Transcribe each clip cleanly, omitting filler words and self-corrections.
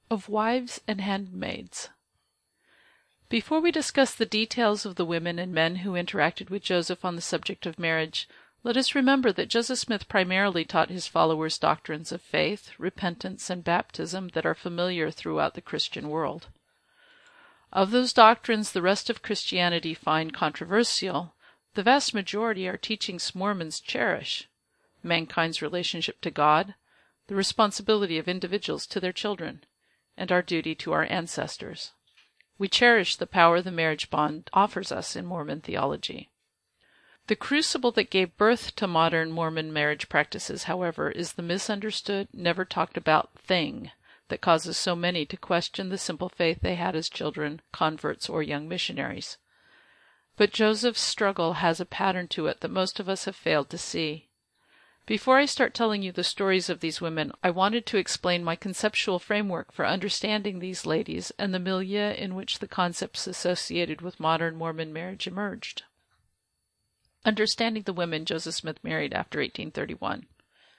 of wives and handmaids. Before we discuss the details of the women and men who interacted with Joseph on the subject of marriage, let us remember that Joseph Smith primarily taught his followers doctrines of faith, repentance, and baptism that are familiar throughout the Christian world. Of those doctrines the rest of Christianity find controversial, the vast majority are teachings Mormons cherish: mankind's relationship to God, the responsibility of individuals to their children, and our duty to our ancestors. We cherish the power the marriage bond offers us in Mormon theology. The crucible that gave birth to modern Mormon marriage practices, however, is the misunderstood, never talked about thing that causes so many to question the simple faith they had as children, converts, or young missionaries. But Joseph's struggle has a pattern to it that most of us have failed to see. Before I start telling you the stories of these women, I wanted to explain my conceptual framework for understanding these ladies and the milieu in which the concepts associated with modern Mormon marriage emerged. Understanding the women Joseph Smith married after 1831.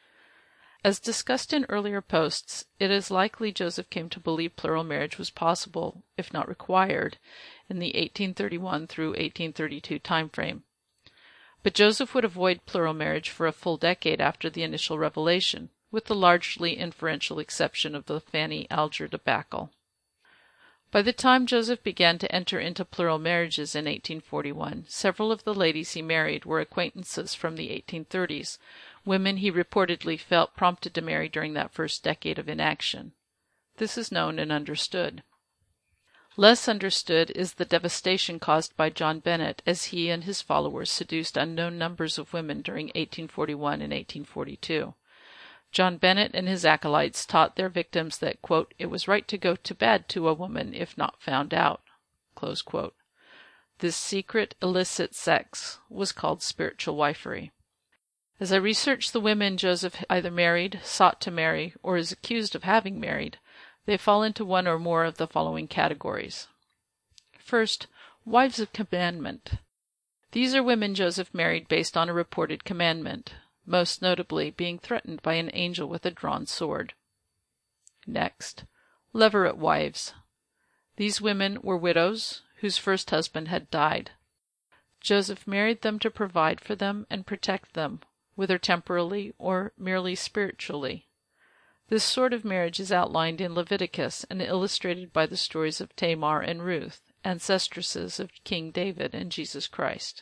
As discussed in earlier posts, it is likely Joseph came to believe plural marriage was possible, if not required, in the 1831 through 1832 timeframe. But Joseph would avoid plural marriage for a full decade after the initial revelation, with the largely inferential exception of the Fanny Alger debacle. By the time Joseph began to enter into plural marriages in 1841, several of the ladies he married were acquaintances from the 1830s, women he reportedly felt prompted to marry during that first decade of inaction. This is known and understood. Less understood is the devastation caused by John Bennett as he and his followers seduced unknown numbers of women during 1841 and 1842. John Bennett and his acolytes taught their victims that, quote, it was right to go to bed to a woman if not found out, close quote. This secret, illicit sex was called spiritual wifery. As I researched the women Joseph either married, sought to marry, or is accused of having married, they fall into one or more of the following categories. First, wives of commandment. These are women Joseph married based on a reported commandment, most notably being threatened by an angel with a drawn sword. Next, levirate wives. These women were widows whose first husband had died. Joseph married them to provide for them and protect them, whether temporally or merely spiritually. This sort of marriage is outlined in Leviticus and illustrated by the stories of Tamar and Ruth, ancestresses of King David and Jesus Christ.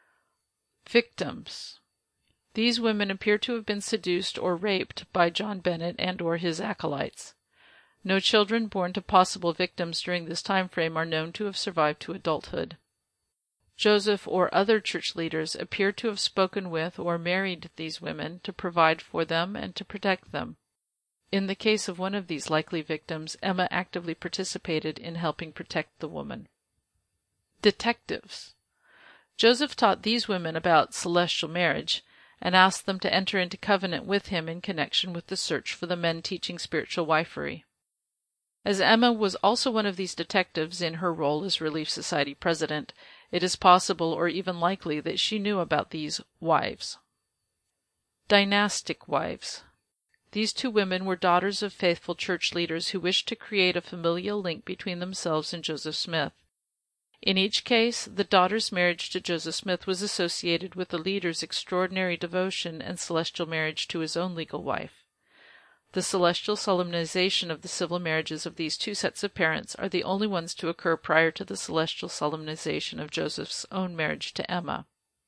Victims. These women appear to have been seduced or raped by John Bennett and or his acolytes. No children born to possible victims during this time frame are known to have survived to adulthood. Joseph or other church leaders appear to have spoken with or married these women to provide for them and to protect them. In the case of one of these likely victims, Emma actively participated in helping protect the woman. Detectives. Joseph taught these women about celestial marriage and asked them to enter into covenant with him in connection with the search for the men teaching spiritual wifery. As Emma was also one of these detectives in her role as Relief Society president, it is possible or even likely that she knew about these wives. Dynastic wives. These two women were daughters of faithful church leaders who wished to create a familial link between themselves and Joseph Smith. In each case, the daughter's marriage to Joseph Smith was associated with the leader's extraordinary devotion and celestial marriage to his own legal wife. The celestial solemnization of the civil marriages of these two sets of parents are the only ones to occur prior to the celestial solemnization of Joseph's own marriage to Emma.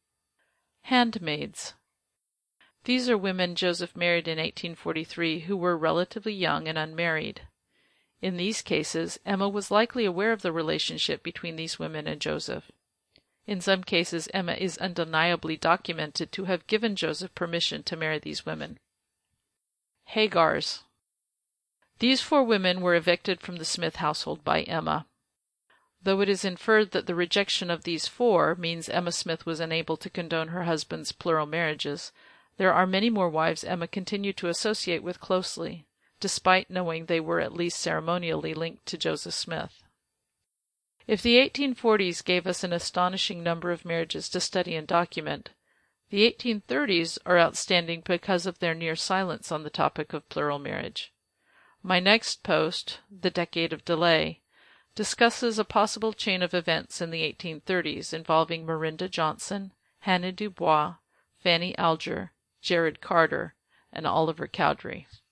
Handmaids. These are women Joseph married in 1843 who were relatively young and unmarried. In these cases, Emma was likely aware of the relationship between these women and Joseph. In some cases, Emma is undeniably documented to have given Joseph permission to marry these women. Hagars. These four women were evicted from the Smith household by Emma. Though it is inferred that the rejection of these four means Emma Smith was unable to condone her husband's plural marriages, there are many more wives Emma continued to associate with closely, despite knowing they were at least ceremonially linked to Joseph Smith. If the 1840s gave us an astonishing number of marriages to study and document, the 1830s are outstanding because of their near silence on the topic of plural marriage. My next post, The Decade of Delay, discusses a possible chain of events in the 1830s involving Marinda Johnson, Hannah Dubois, Fanny Alger, Jared Carter, and Oliver Cowdery.